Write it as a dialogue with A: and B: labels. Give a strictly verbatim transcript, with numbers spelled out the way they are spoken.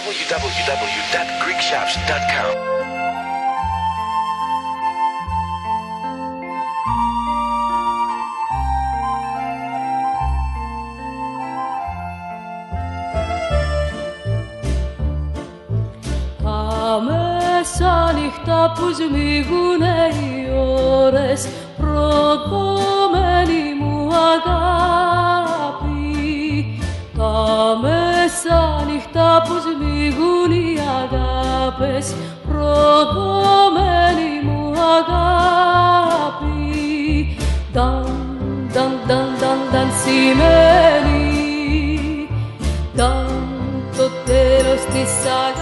A: double-u double-u double-u dot greek shops dot com.
B: Τα μεσάνυχτα που σμίγουνε οι ώρες, προδομένη μου αγάπη. Τα μεσάνυχτα που σμίγουν οι αγάπες, προδομένη μου αγάπη. Νταν, νταν, νταν, νταν, νταν σημαίνει, νταν, το τέλος της αγάπης.